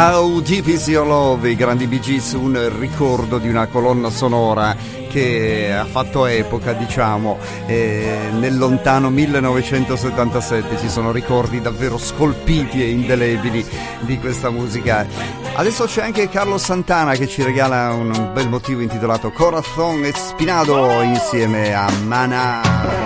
How Deep Is Your Love, i grandi Bee Gees, un ricordo di una colonna sonora che ha fatto epoca, diciamo, nel lontano 1977. Ci sono ricordi davvero scolpiti e indelebili di questa musica. Adesso c'è anche Carlos Santana che ci regala un bel motivo intitolato Corazón Espinado insieme a Maná.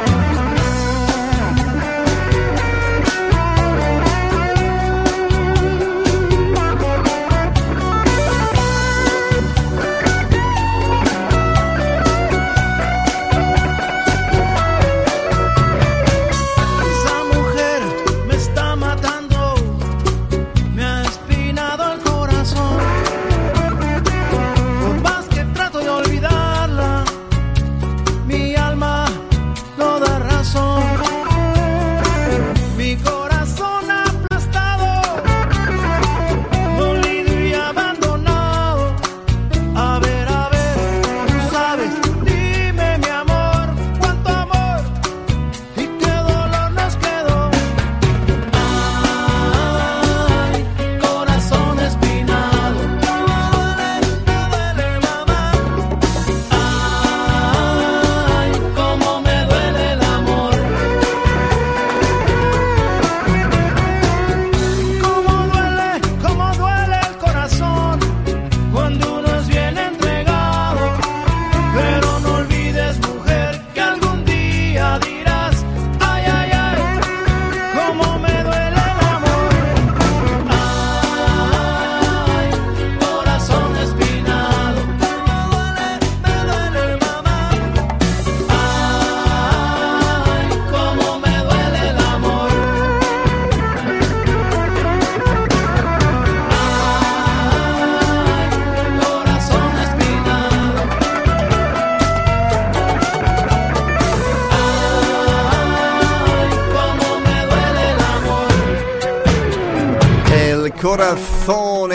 Corazón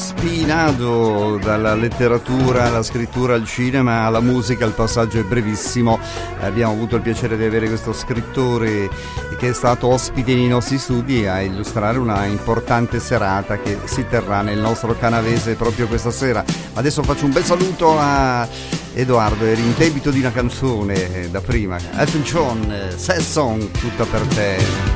Espinado, dalla letteratura alla scrittura al cinema alla musica, il passaggio è brevissimo. Abbiamo avuto il piacere di avere questo scrittore che è stato ospite nei nostri studi a illustrare una importante serata che si terrà nel nostro Canavese proprio questa sera. Adesso faccio un bel saluto a Edoardo, eri in debito di una canzone da prima. Elton John, Sad Song, tutta per te.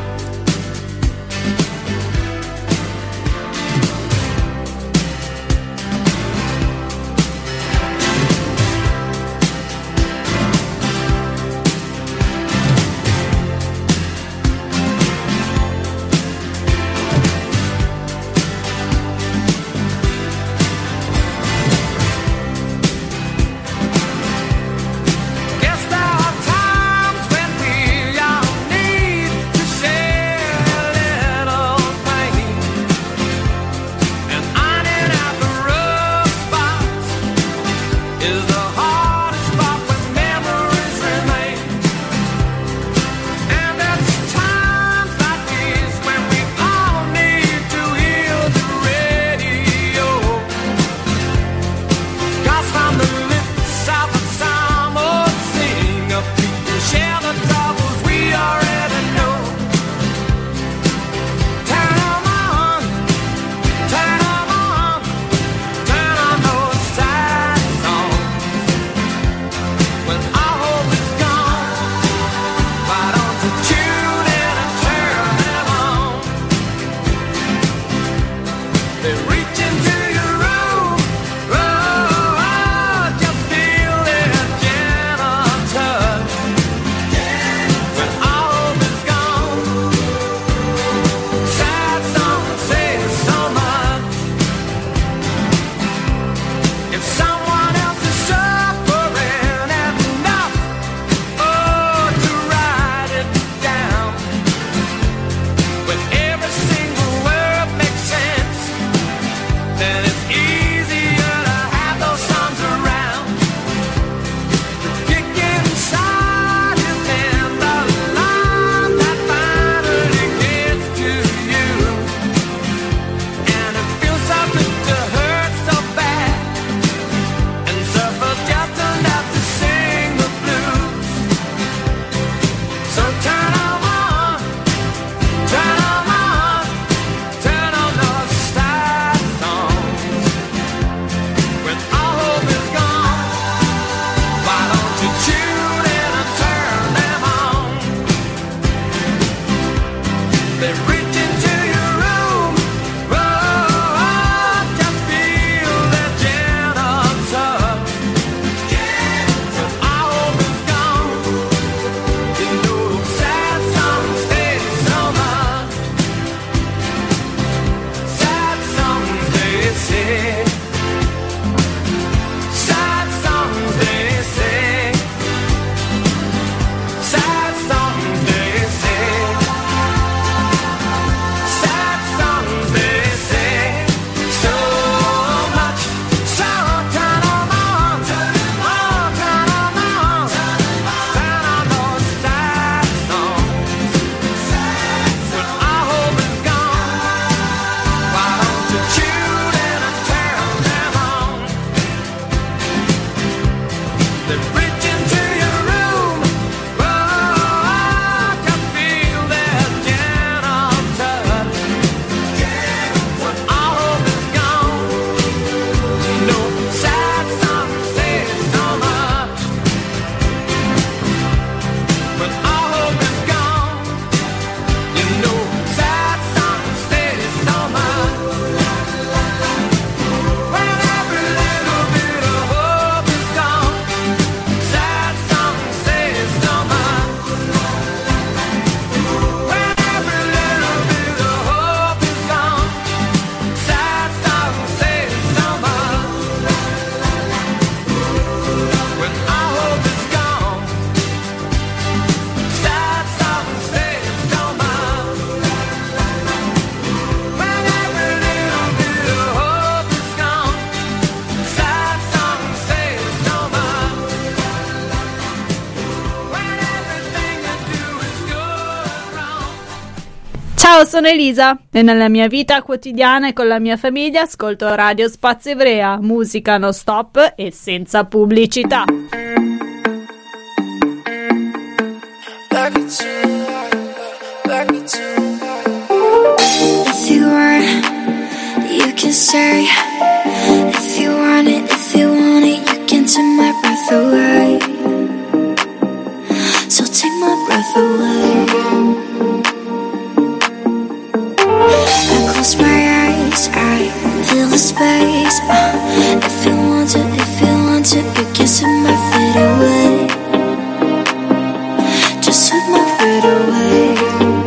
Guess there are times when we all need to share. Ciao, sono Elisa e nella mia vita quotidiana e con la mia famiglia ascolto Radio Spazio Ivrea, musica non stop e senza pubblicità. If you want, you can stay. If you want it, you can take my breath away. So take my breath away. I close my eyes, I feel the space. If you want it, you can set my feet away. Just set my feet away.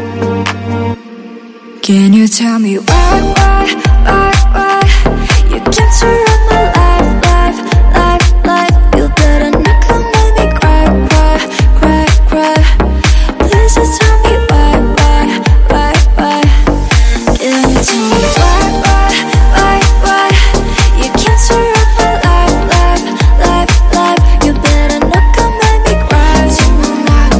Can you tell me why you can't surround my life? You better not come make me cry. Please just tell me why. Can you tell me why you can't surround my life? You better not come make me cry. Tell me now.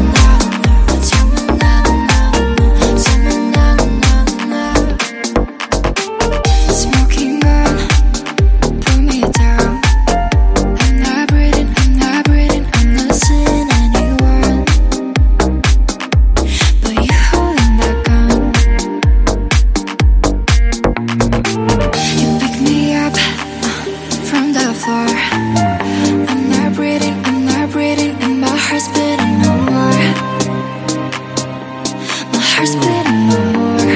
Smoking gun, pull me down. I'm not breathing, I'm not seeing anyone but you holding that gun. You pick me up from the floor. I'm not breathing, and my heart's beating no more. My heart's beating no more.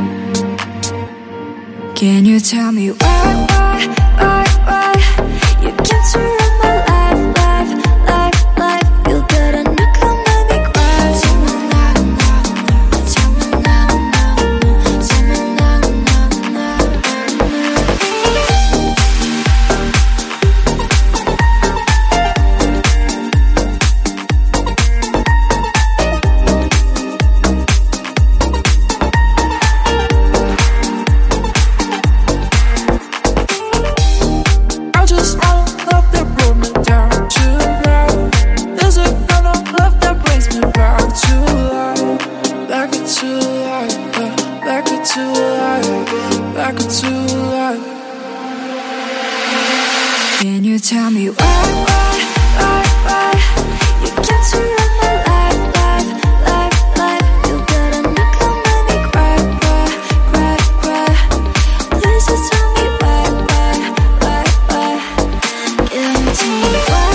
Can you tell me why you can't surround my life? You better not come make me cry. Tell me now. I just want love that brought me down to life. There's a kind of love that brings me back to life. Back into life, back into life, back into life. Can you tell me why you can't surround my life? You better not come make me cry. Please just tell me why. Can you tell me why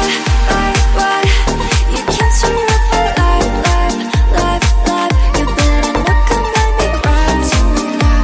you can't surround my life? You better not come make me cry. Tell me now.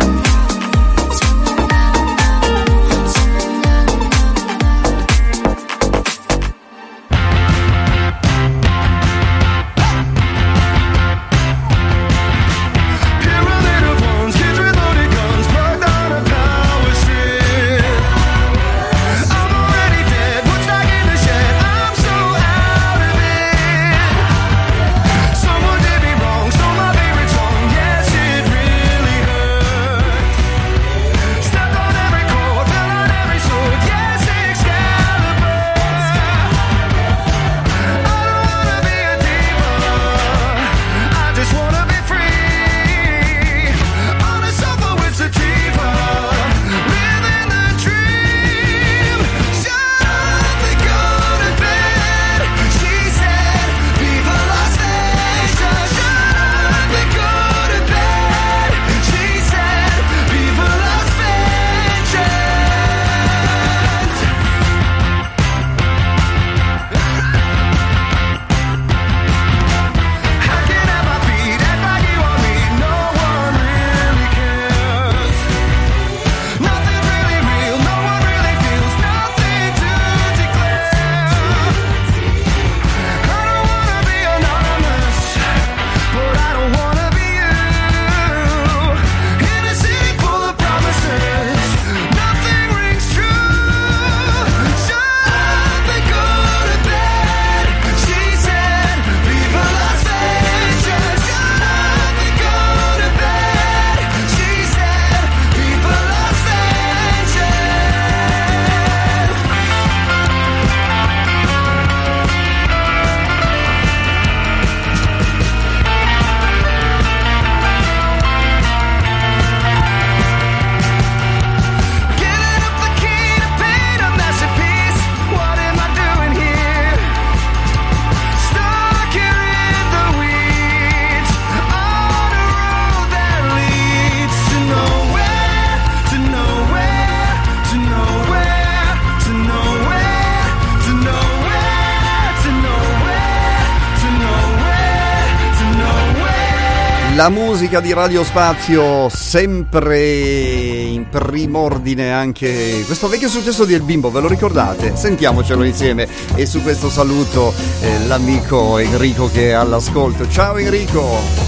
La musica di Radio Spazio, sempre in prim'ordine, anche questo vecchio successo di El Bimbo, ve lo ricordate? Sentiamocelo insieme e su questo saluto l'amico Enrico che è all'ascolto. Ciao Enrico!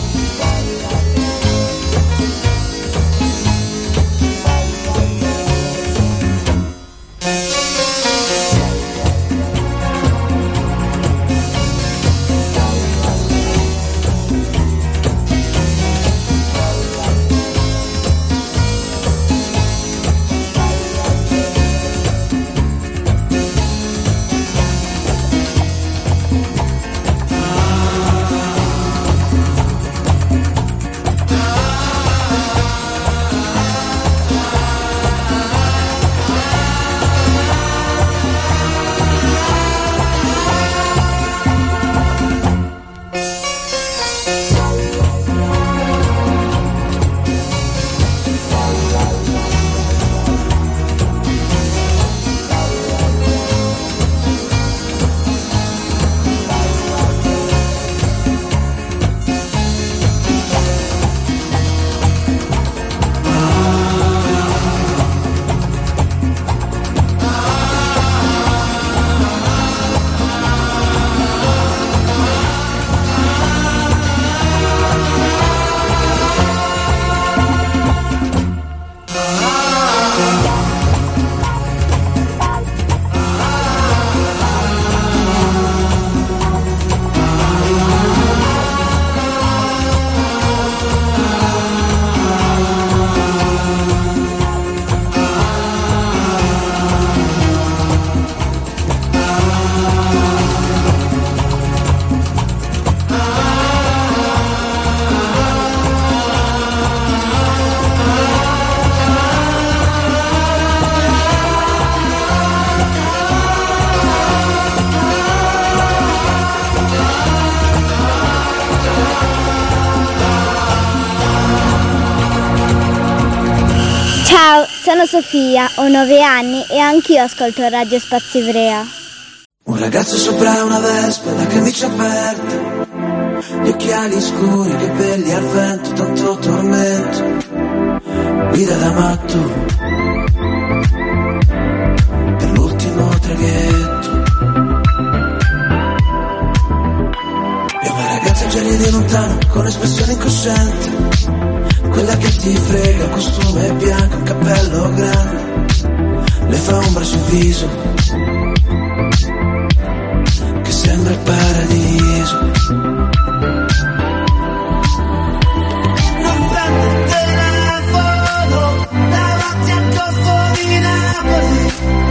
Ciao, sono Sofia, ho 9 anni e anch'io ascolto Radio Spazio Ivrea. Un ragazzo sopra una vespa, la camicia aperta, gli occhiali scuri, i capelli al vento, tanto tormento, guida da matto per l'ultimo traghetto. E una ragazza già ride lontano con espressione incosciente, quella che ti frega, un costume bianco, un cappello grande, le fa ombra sul viso, che sembra il paradiso. Non prende il telefono davanti al Golfo di Napoli,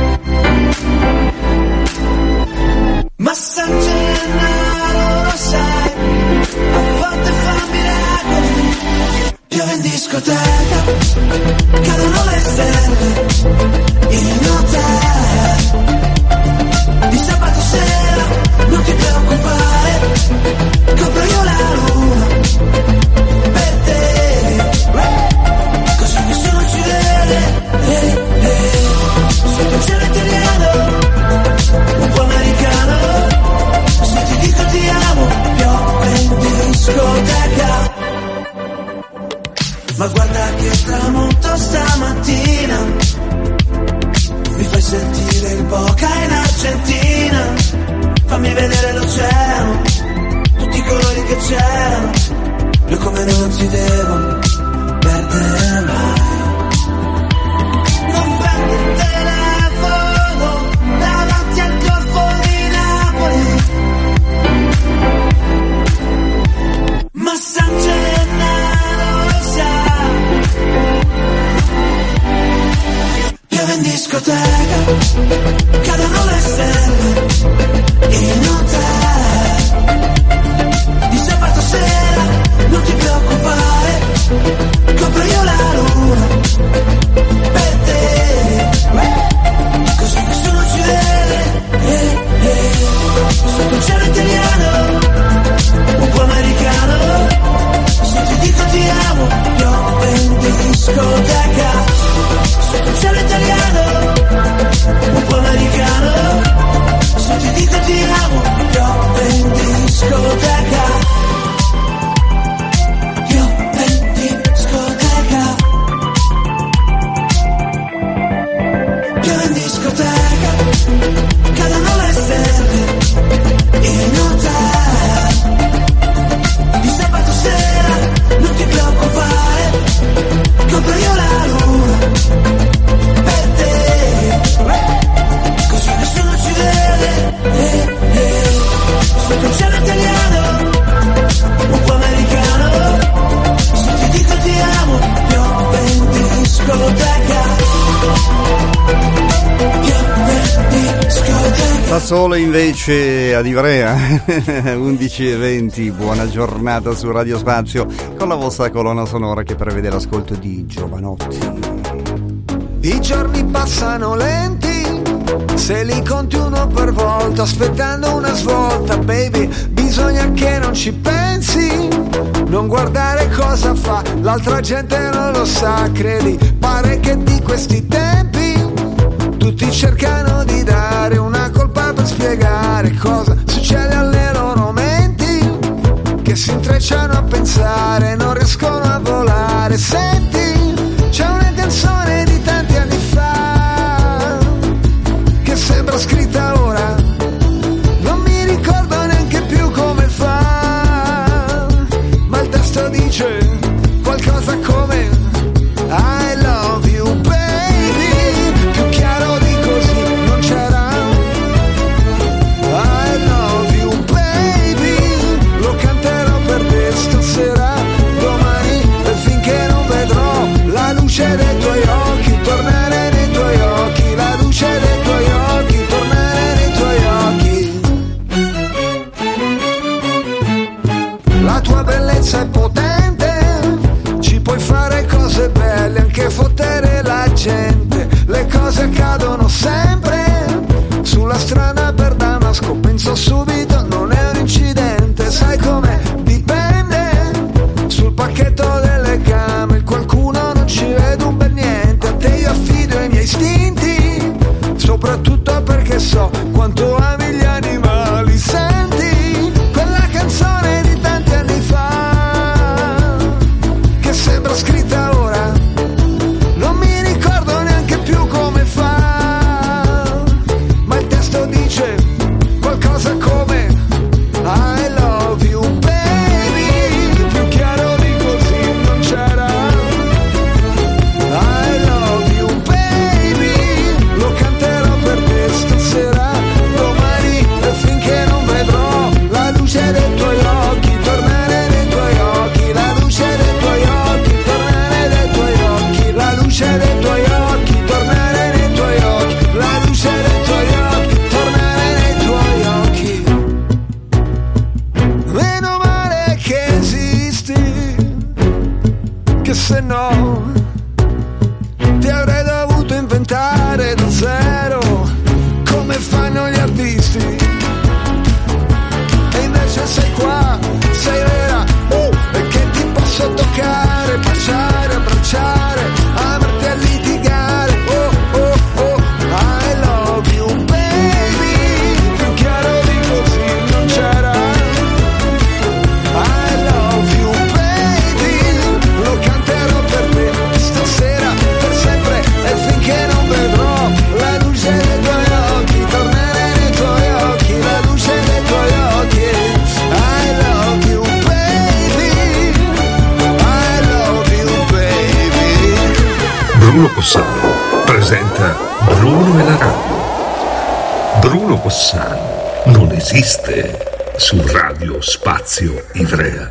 ma San Gennaro lo sai, a volte fa miracoli. Piove in discoteca, cadono le stelle in hotel. Di sabato sera non ti preoccupare, copro io la luna per te, così nessuno ci vede. Sotto il cielo italiano, un po' americano, se ti dico ti amo, piove in discoteca. Ma guarda che tramonto stamattina, mi fai sentire il Boca in Argentina. Fammi vedere l'oceano, tutti i colori che c'erano, io come non si devono perdere mai. Non prendo il telefono davanti al Golfo di Napoli, ma San Gennaro lo sa. Piove in discoteca, cadono le stelle in hotel. Di sabato sera non ti preoccupare, copro io la luna per te, così nessuno ci vede. Sotto il cielo italiano, un po' americano, se ti dico ti amo, piove in discoteca. Sotto il cielo italiano, un po' americano, se ti dico ti amo, piove in discoteca. Piove cadono le stelle in hotel. Di sabato sera non ti preoccupare, compro io la luna per te, così nessuno ci vede. Sotto il cielo italiano, un po' americano, se ti dico ti amo, piove in discoteca. Da sole invece ad Ivrea 11:20. Buona giornata su Radio Spazio con la vostra colonna sonora che prevede l'ascolto di Giovanotti. I giorni passano lenti, se li conti uno per volta, aspettando una svolta, baby, bisogna che non ci pensi, non guardare cosa fa, l'altra gente non lo sa, credi, pare che di questi tempi tutti cercano di dare una colpa per spiegare cosa succede alle loro menti, che si intrecciano a pensare, non riescono a volare. Senti, c'è una canzone di tanti anni fa che sembra scritta ora, non mi ricordo neanche più come fa, ma il testo dice qualcosa come I love you baby, più chiaro di così non c'era. I love you baby, lo canterò per te stasera, domani, e finché non vedrò la luce dei tuoi occhi, tornare nei tuoi occhi, la luce dei tuoi occhi, tornare nei tuoi occhi. La tua bellezza è potente, ci puoi fare cose belle, anche fottere la gente, le cose accadono sempre, sulla strada per Damasco penso subito non è un incidente, sai com'è, dipende, sul pacchetto delle camere qualcuno non ci vede un bel niente, a te io affido i miei istinti, soprattutto perché so quanto ami gli animali. Senti, quella canzone di tanti anni fa che sembra scritta ora, non mi ricordo neanche più come fa, ma il testo dice qualcosa come I love you baby, più chiaro di così non c'era. I love you baby, lo canterò per te stasera, domani, e finché non vedrò la luce dei tuoi occhi, tornare nei tuoi occhi, la luce dei tuoi occhi, tornare nei tuoi occhi, la luce dei tuoi occhi, tornare nei tuoi occhi, la luce dei tuoi occhi, tornare nei tuoi occhi. Meno male che esisti, che se no ti avrei dovuto inventare da zero, come fanno gli artisti. E invece sei qua, sei vera, e che ti posso toccare, baciare, abbracciare, amarti a litigare. Oh, oh, oh, I love you baby, più chiaro di così non c'era. I love you baby, lo canterò per te stasera, per sempre, e finché non vedrò la luce dei tuoi occhi, tornare nei tuoi occhi, la luce dei tuoi occhi. I love you baby, I love you baby. Bruno Cossano presenta Bruno e la radio. Bruno Cossano non esiste su Radio Spazio Ivrea.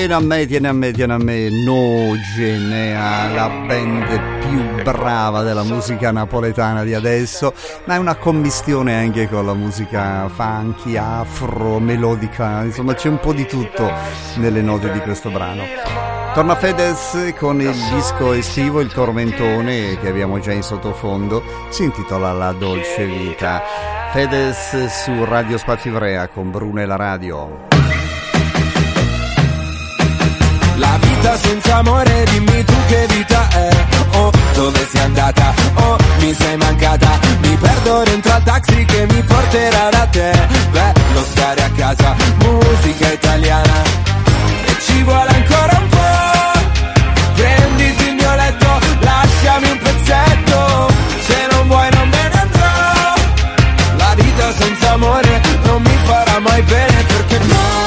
tiene a me, Nogenea, la band più brava della musica napoletana di adesso, ma è una commistione anche con la musica funky, afro, melodica, insomma c'è un po' di tutto nelle note di questo brano. Torna Fedez con il disco estivo, il tormentone che abbiamo già in sottofondo, si intitola La Dolce Vita. Fedez su Radio Spazio Ivrea con Bruno e la radio. La vita senza amore, dimmi tu che vita è. Oh, dove sei andata? Oh, mi sei mancata. Mi perdo dentro al taxi che mi porterà da te. Bello stare a casa, musica italiana. E ci vuole ancora un po'. Prenditi il mio letto, lasciami un pezzetto. Se non vuoi non me ne andrò. La vita senza amore non mi farà mai bene perché no.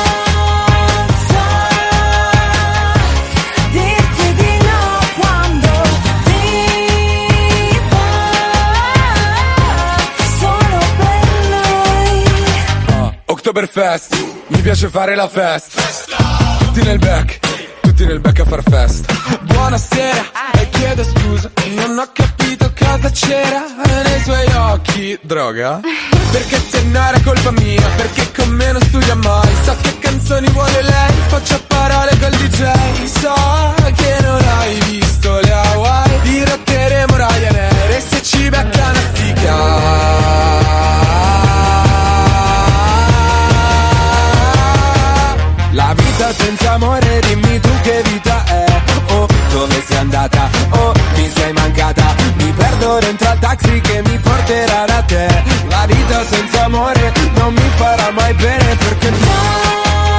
Oktoberfest, mi piace fare la festa. Tutti nel back a far festa. Buonasera, e chiedo scusa, non ho capito cosa c'era nei suoi occhi. Droga? Perché se no era colpa mia, perché con me non studia mai. So che canzoni vuole lei, faccio a parole col DJ. So che non hai visto le Hawaii, dirotteremo Ryanair e se ci becca una stica. La vita senza amore, dimmi tu che vita è. Oh, dove sei andata? Oh, mi sei mancata. Mi perdo dentro al taxi che mi porterà da te. La vita senza amore non mi farà mai bene perché no.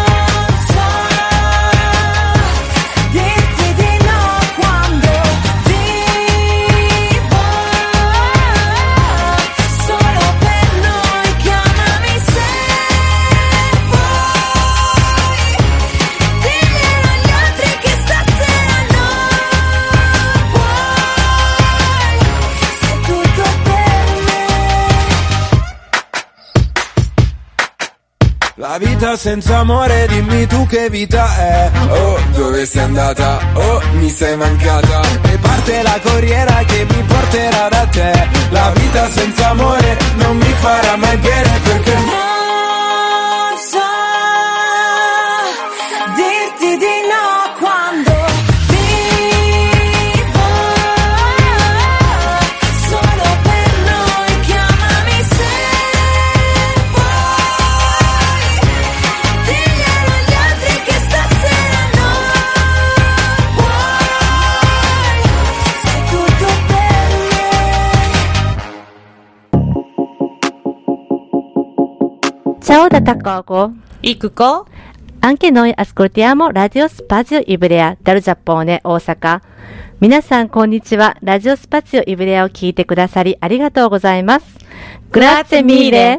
La vita senza amore, dimmi tu che vita è. Oh, dove sei andata? Oh, mi sei mancata. E parte la corriera che mi porterà da te. La vita senza amore non mi farà mai bene perché non so dirti di no quando Ciao da Takako, Ikuko. Anche noi ascoltiamo Radio Spazio Ivrea dal Giappone, Osaka. 皆さんこんにちは。ラジオスパツィオイブレアを聞いてくださりありがとうございます。Grazie mille.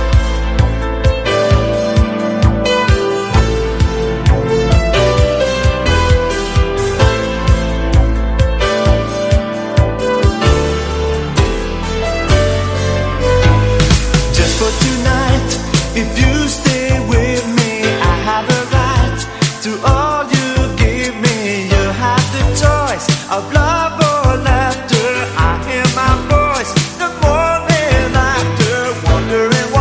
If you stay with me, I have a right to all you give me. You have the choice of love or laughter. I hear my voice the morning after, wondering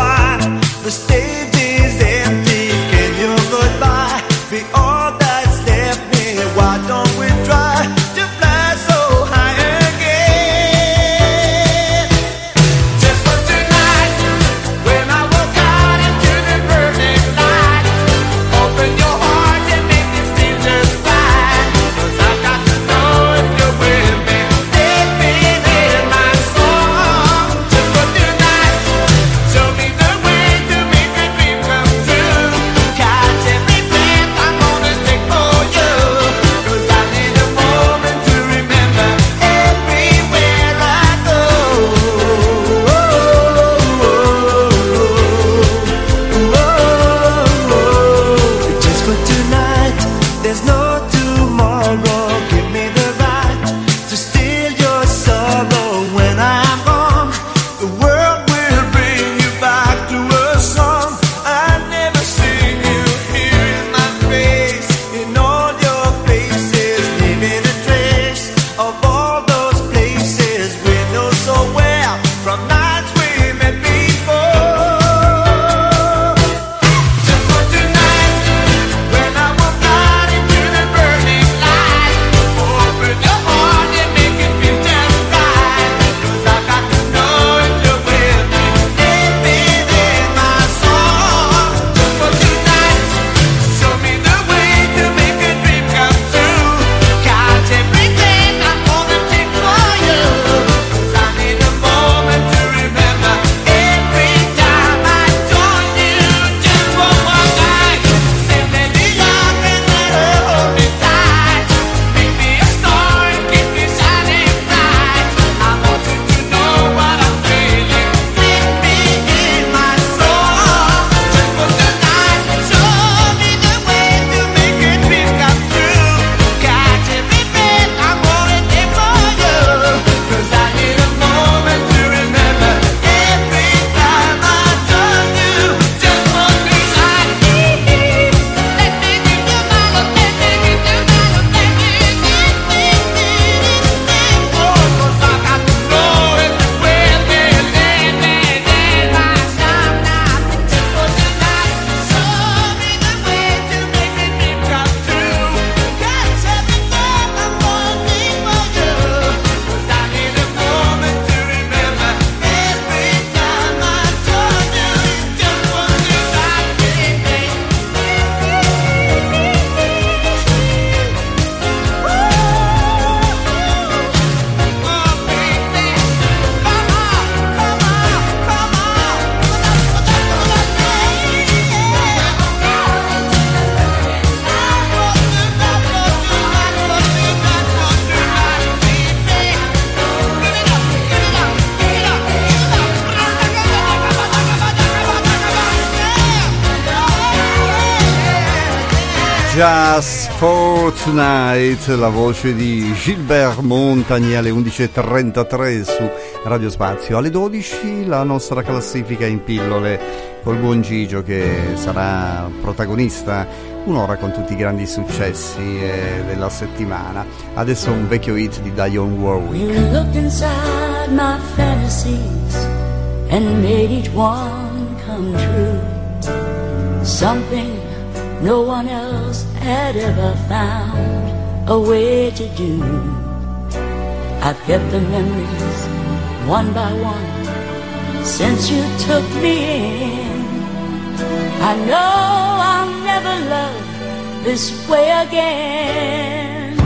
Just for Tonight, la voce di Gilbert Montagny alle 11.33 su Radio Spazio. Alle 12 la nostra classifica in pillole col buon Gigio che sarà protagonista un'ora con tutti i grandi successi della settimana. Adesso un vecchio hit di Dionne Warwick. You looked inside my fantasies and made each one come true. Something no one else had ever found a way to do. I've kept the memories one by one since you took me in. I know I'll never love this way again.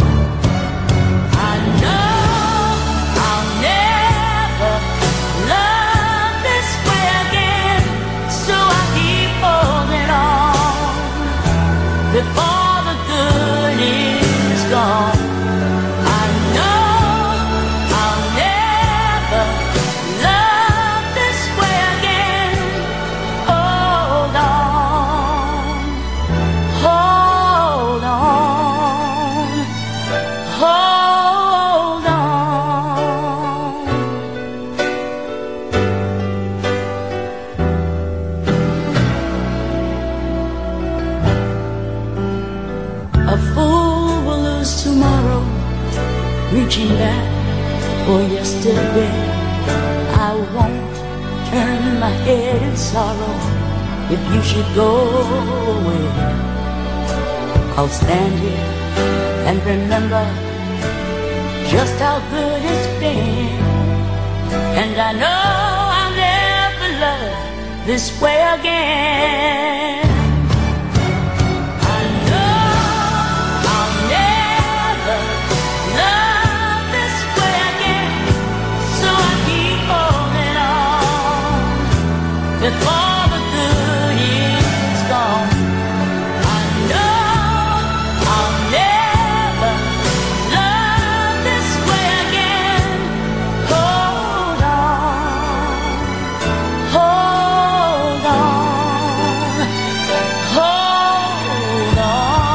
I know I'll never love this way again, so I keep holding on before the good is gone. I know I'll never love this way again. Hold on, hold on, hold on. A fool will lose tomorrow, reaching back for yesterday. I won't turn my head in sorrow if you should go away. I'll stand here and remember just how good it's been. And I know I'll never love this way again. Before the good is gone, I know I'll never love this way again. Hold on, hold on, hold on.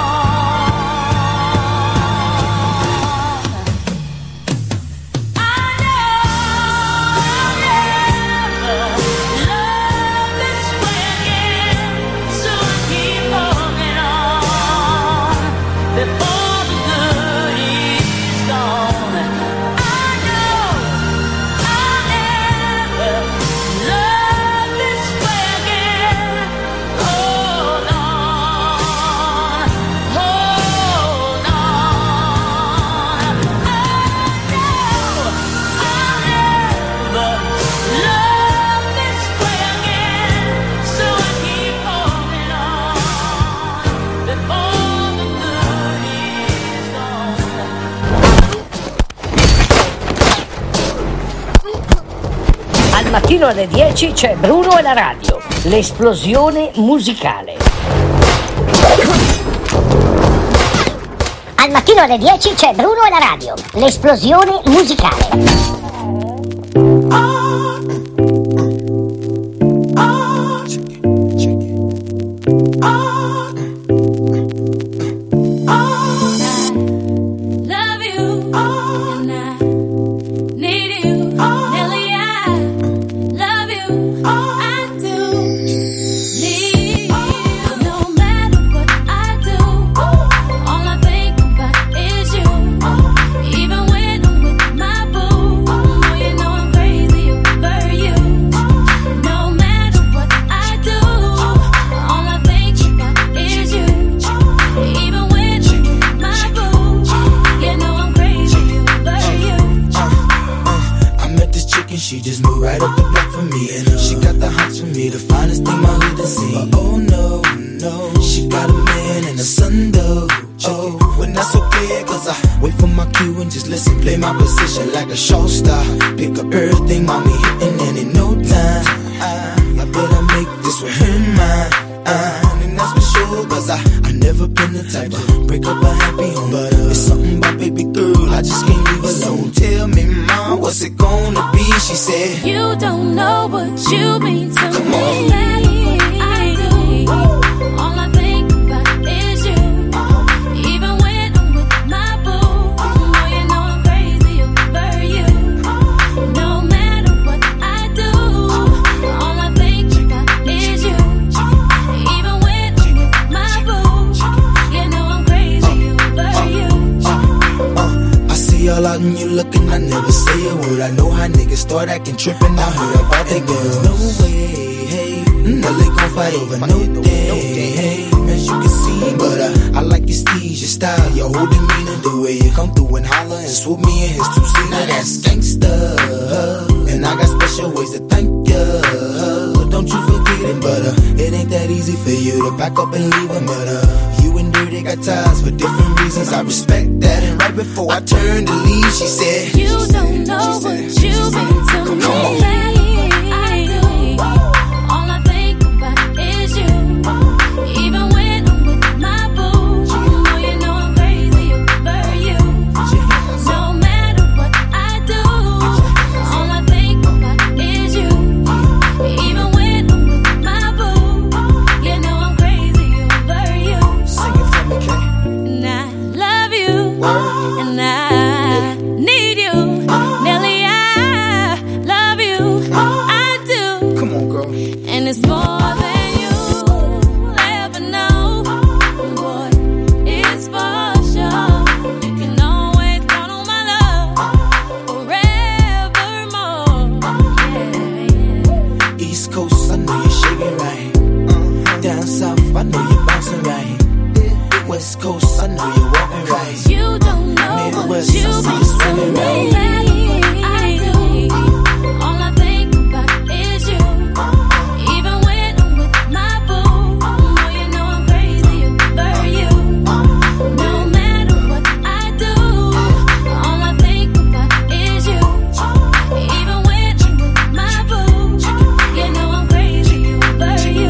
I know I'll never love this way again, so I keep holding on before the good is gone. I know I'll never love this way again. Hold on, hold on. I know I'll never love this way again, so I keep holding on before the good is gone. Al mattino alle 10 c'è Bruno e la radio, l'esplosione musicale. Al mattino alle 10 c'è Bruno e la radio, l'esplosione musicale. Love you, and I need you, Nelly. I love you, I do. Need you, no matter what I do. All I think about is you. Even when I'm with my boo, oh, you know I'm crazy over you. No matter what I do, all I think about is you. Even when I'm with my boo, you know I'm crazy over you. I met this chick and she just moved right up the block for me. And she got the hots for me, the finest thing my hood has seen. But oh no, no, she got a man and a son though. Oh, when that's okay, cause I wait for my cue and just listen. Play my position like a show star. Pick up everything, mommy hitting, and in no time I better make this with her mine. And that's for sure, cause I never been the type to break up a happy home. But it's something about baby girl, I just can't leave alone. Tell me, mom, what's it gonna be? She said, You don't know what you mean to Come me. on. No matter what I do, all I think about is you. looking, I never say a word. I know how niggas start acting trippin'. I heard about that girl. No way, hey. Now they gon' fight over no day, hey. As you can see, but I like your steez, your style, your whole demeanor, the way you come through and holler and swoop me in his two-seater. Now that's gangsta, and I got special ways to thank ya. Don't you forget it, but it ain't that easy for you to back up and leave him, but you and Dirty got ties for different reasons. I respect that, and right before I turned to leave, she said, You don't know what you've been to me. Come on. All I think about is you. Even when I'm with my boo, you know I'm crazy over you. No matter what I do, all I think about is you. Even when I'm with my boo, you know I'm crazy over you. Sing it for me, Kay. And I love you, and I need you. Nelly, I love you. I do. Come on, girl. And it's more than you'll ever know. Boy, it's for sure. You can always count on my love forevermore. Yeah. East Coast, I know you're shaking right. Down south, I know you're bouncing right. West Coast, I know you're walking right. You don't know Midwest, what I you've see been you swimming to right. me. I do. All I think about is you. Even when I'm with my boo, you know I'm crazy over you. No matter what I do, all I think about is you. Even when I'm with my boo, you know I'm crazy over you.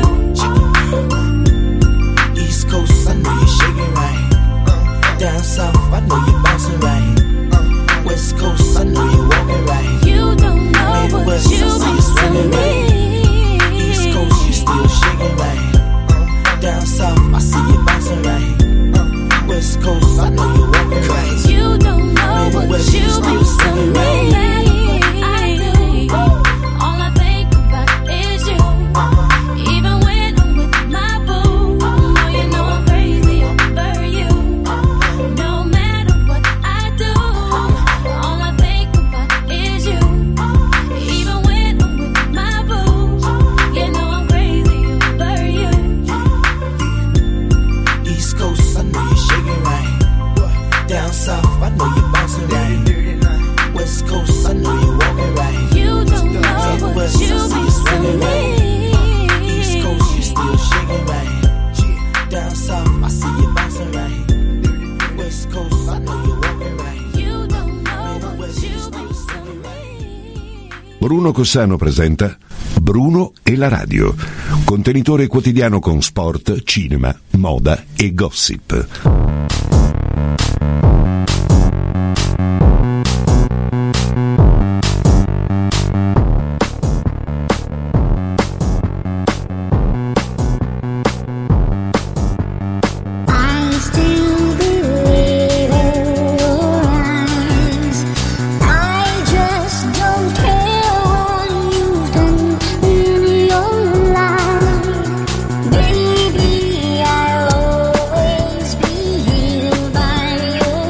East Coast, I know you're shaking right. Down south, I know you're bouncing right. West Coast, I know you're walking right. You don't know what Midwest, I you've see been you swimming to right. East me. Coast, you still shaking right. Down south, I see you bouncing right. West Coast, I know you're walking right. You don't know what Midwest, you you've still been to swimming me. right. I do. All I think about is you. Even when I'm with my boo, you know I'm crazy over you. No matter what I do, all I think about is you. Even when I'm with my boo, you know I'm crazy over you. East Coast, I know you're shaking right. Down south, I know you're bouncing right. West Coast, I know you're walking right. You don't know what Midwest, I you've see been you swimming to right. East me. Coast, you still shaking right. Down south, I see you bouncing right. West Coast, I know you're walking right. You don't know what Midwest, you you've still been to swimming right. Bruno Cossano presenta Bruno e la radio, contenitore quotidiano con sport, cinema, moda e gossip. I still believe in your eyes. I just don't care what you've done in your life. Baby, I'll always be here by your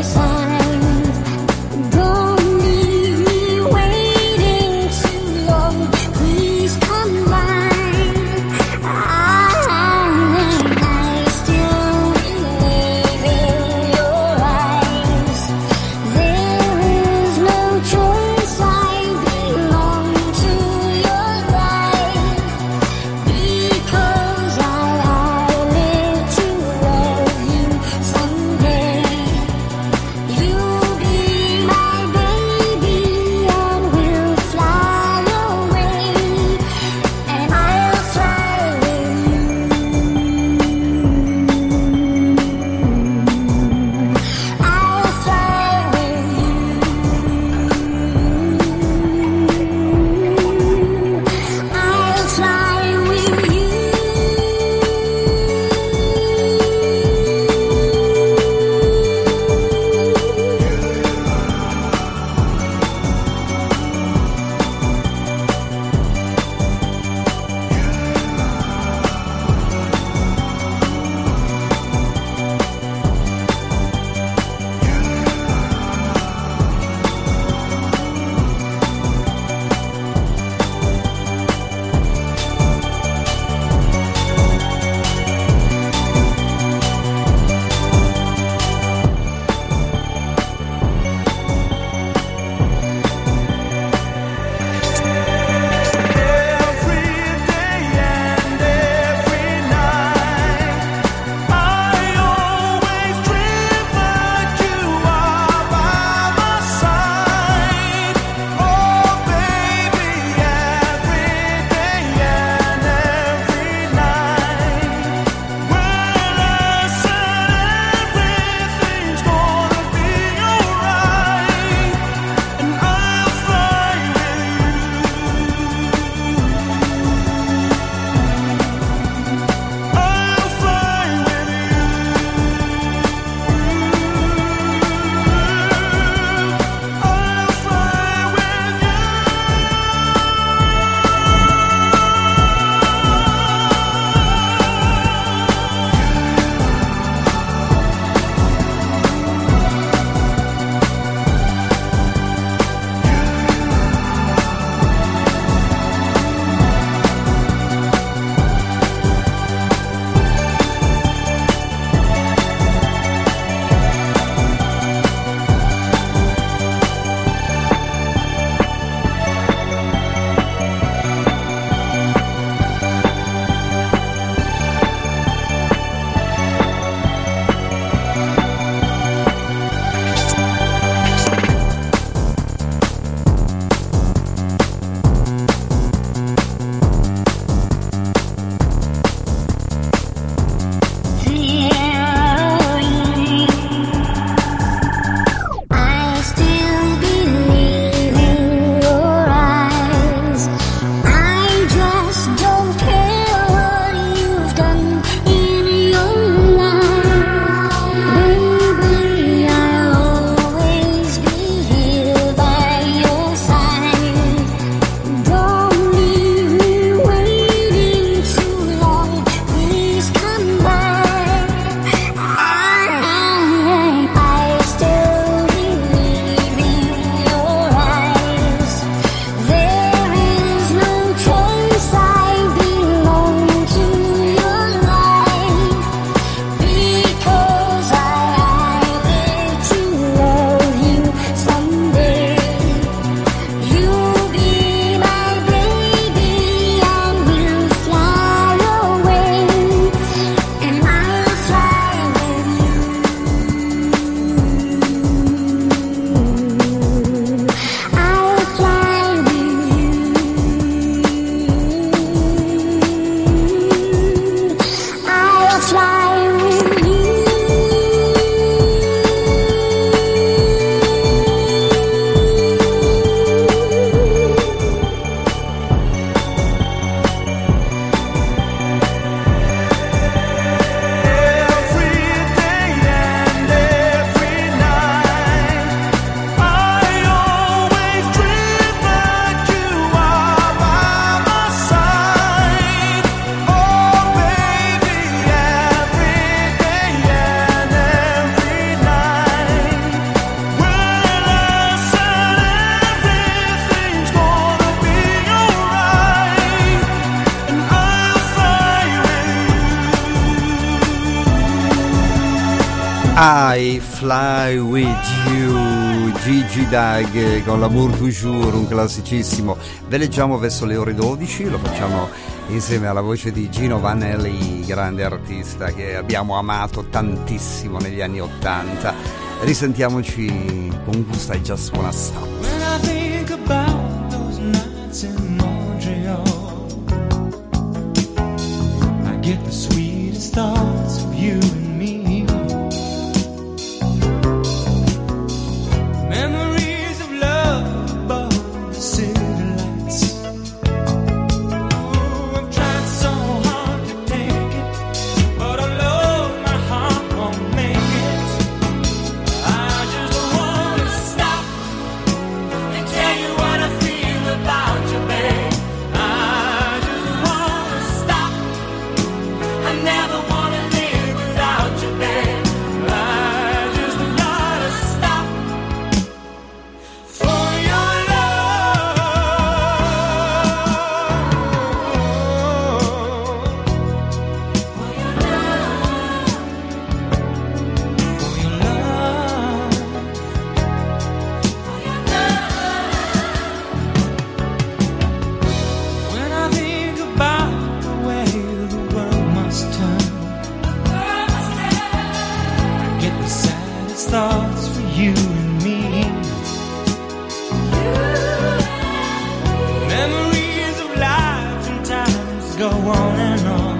I Fly With You, Gigi Dag con l'Amour Toujours, un classicissimo. Veleggiamo verso le ore 12, lo facciamo insieme alla voce di Gino Vanelli, grande artista che abbiamo amato tantissimo negli anni '80. Risentiamoci con gusto, I Just Wanna Stop. When I think about those nights in Montreal, I get the sweetest thoughts of you and me. Memories of love above the city lights. Ooh, I've tried so hard to take it, but I know my heart won't make it. I just wanna stop and tell you what I feel about you, babe. I just wanna stop. I never wanna live without you, babe. I just gotta stop for your love, for your love, for your love, for your love. When I think about the way the world must turn, I get the saddest thoughts for you and me. Memories of life and times go on and on.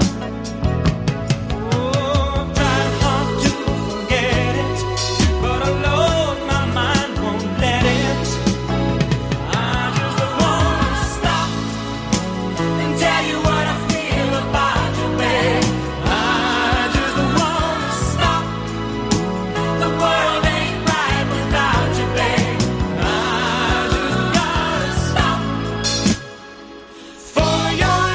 Oh, I've tried hard to forget it, but I know my mind won't let it. I just wanna stop and tell you what I feel about you, babe. I just wanna stop. The world ain't right without you, babe. I just gotta stop for your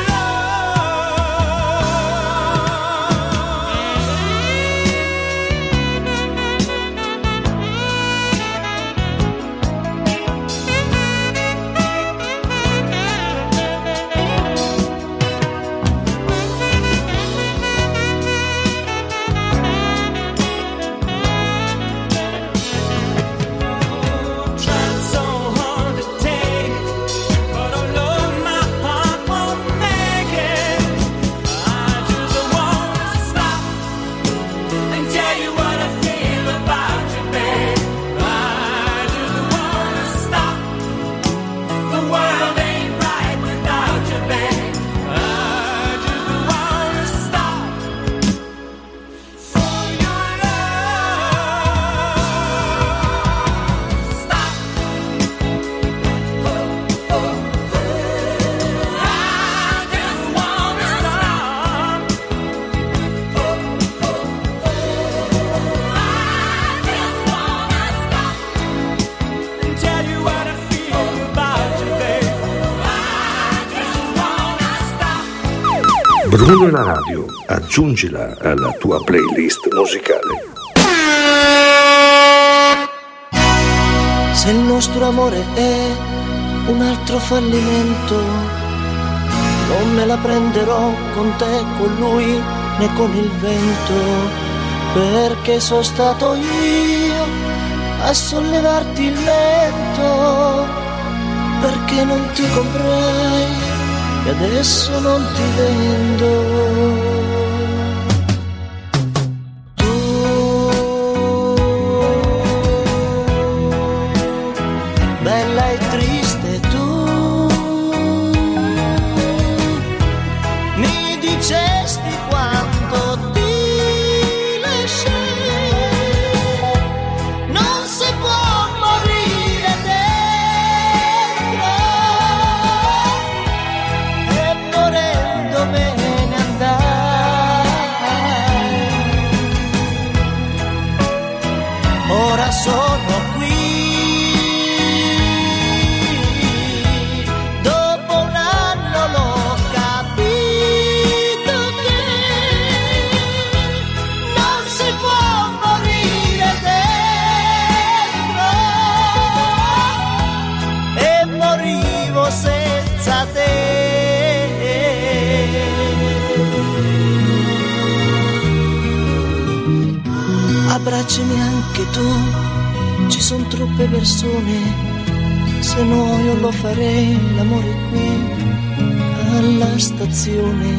tried so hard to take, but I know my heart won't make it. I just wanna stop and tell you what I feel about you, babe. I just wanna stop. The world ain't right without you, babe. I just wanna stop for your love. Stop. Bruno e la radio, aggiungila alla tua playlist musicale. Se il nostro amore è un altro fallimento, non me la prenderò con te, con lui, né con il vento, perché sono stato io a sollevarti il mento, perché non ti comprai e adesso non ti vendo. Bella e triste tu, mi dicesti quanto ti lasciai, non si può morire dentro, e morendo me ne andai. Ora sono qui, dopo un anno l'ho capito che non si può morire dentro, e morivo senza te. dicimi anche tu, ci sono troppe persone, se no io lo farei l'amore qui alla stazione,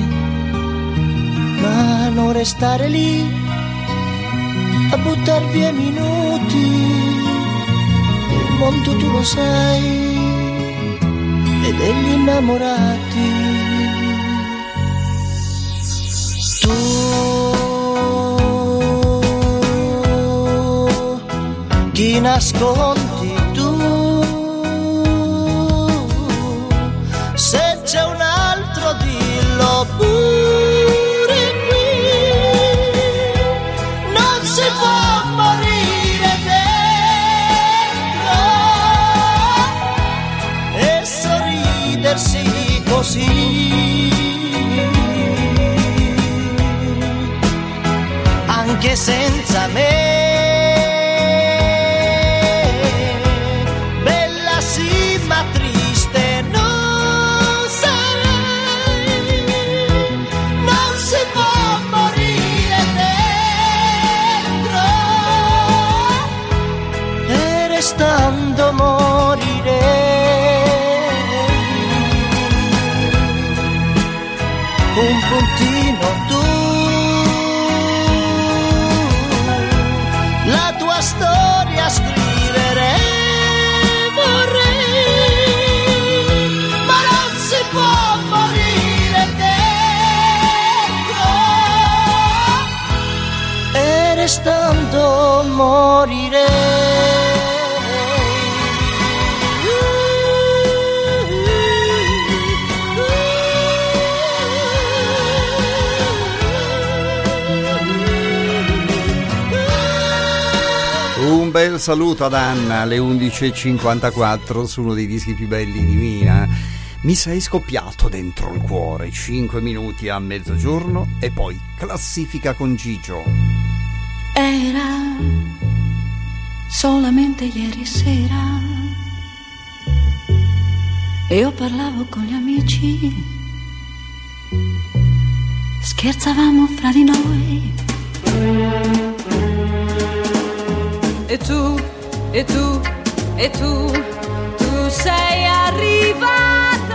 ma non restare lì a buttar via minuti, il mondo tu lo sai, e degli innamorati. Tu chi nascondi tu, se c'è un altro dillo pure qui, non si può morire dentro e sorridersi così, anche senza me. Restando morirei, un puntino tu, la tua storia scriverei, vorrei, ma non si può morire dentro, e restando morirei. Un bel saluto ad Anna alle 11.54 su uno dei dischi più belli di Mina. Mi sei scoppiato dentro il cuore, 5 minuti a mezzogiorno e poi classifica con Gigio. Era solamente ieri sera e io parlavo con gli amici, scherzavamo fra di noi. E tu, e tu, e tu, tu sei arrivato,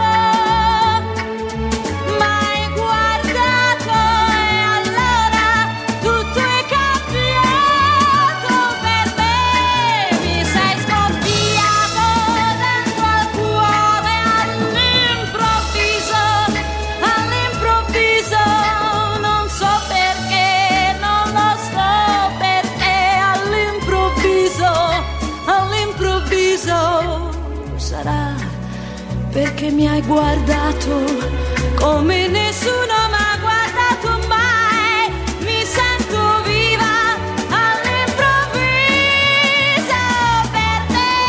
m'hai guardato e allora tutto è cambiato per me. Mi sei scoppiato dentro al cuore all'improvviso, all'improvviso, non so perché, non lo so perché, all'improvviso sarà perché mi hai guardato come nessuno m'ha guardato mai, mi sento viva all'improvviso per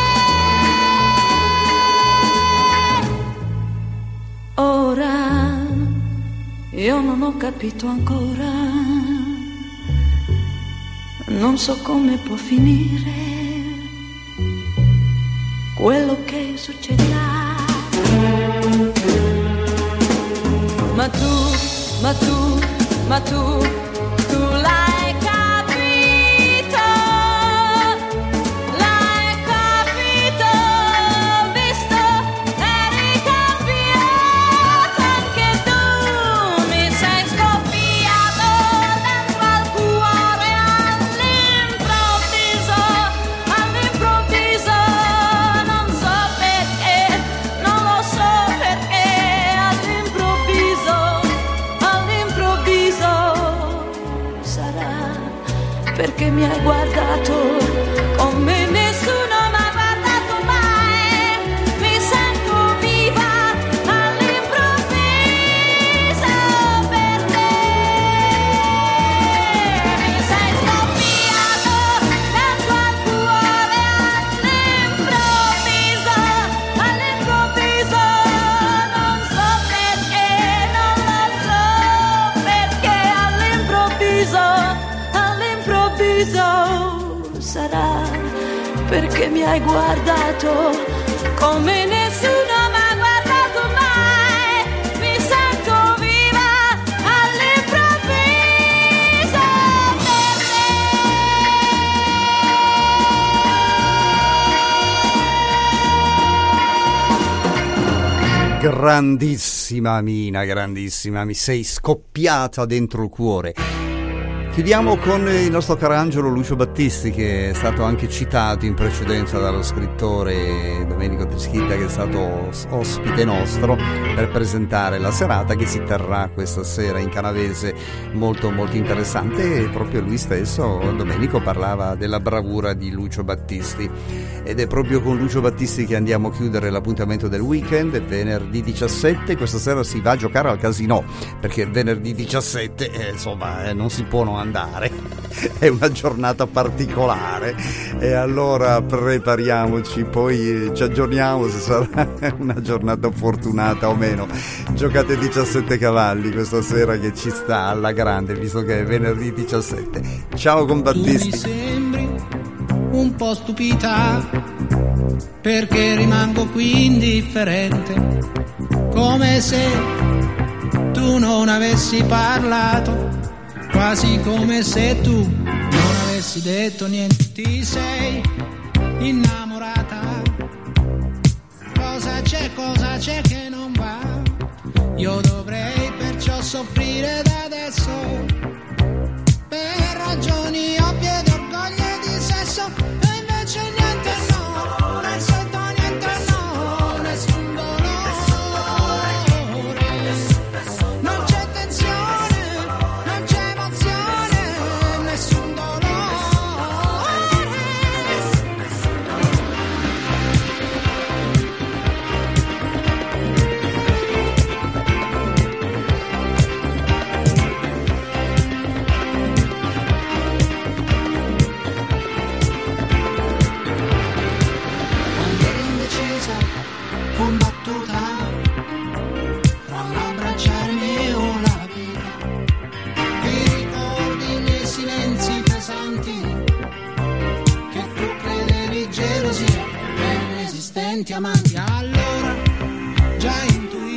te. Ora io non ho capito ancora, non so come può finire quello che succederà. Ma tu, ma tu, ma tu, tu l'hai capito, visto, eri cambiato anche tu, mi sei scoppiato dentro al cuore all'improvviso, all'improvviso. Perché mi hai guardato come nessuno m'ha guardato mai, mi sento viva all'improvviso per te. Mi sei scoppiato dentro al cuore all'improvviso, all'improvviso, non so perché, non lo so perché, all'improvviso sarà perché mi hai guardato come nessuno m'ha guardato mai, mi sento viva all'improvviso per te. Grandissima Mina, grandissima, mi sei scoppiata dentro il cuore. Chiudiamo con il nostro caro Angelo Lucio Battisti, che è stato anche citato in precedenza dallo scrittore Domenico Trischitta, che è stato ospite nostro per presentare la serata che si terrà questa sera in Canavese, molto molto interessante. E proprio lui stesso, Domenico, parlava della bravura di Lucio Battisti, ed è proprio con Lucio Battisti che andiamo a chiudere l'appuntamento del weekend. È venerdì 17, questa sera si va a giocare al casino, perché venerdì 17 non si può non andare, è una giornata particolare, e allora prepariamoci, poi ci aggiorniamo se sarà una giornata fortunata o meno. Giocate 17 cavalli questa sera, che ci sta alla grande, visto che è venerdì 17. Ciao con Battisti. Tu mi sembri un po' stupita, perché rimango qui indifferente, come se tu non avessi parlato, quasi come se tu non avessi detto niente. Ti sei innamorata, cosa c'è che non va? Io dovrei perciò soffrire da adesso, per ragioni ovvie d'orgoglio e di sesso, e invece niente, no, non sento niente, no, nessun dolore, non c'è tensione, non c'è emozione, nessun dolore. Combattuta fra l'abbracciarmi o la vita, ti ricordi i miei silenzi pesanti, che tu credevi gelosia per inesistenti amanti. Allora già intuivo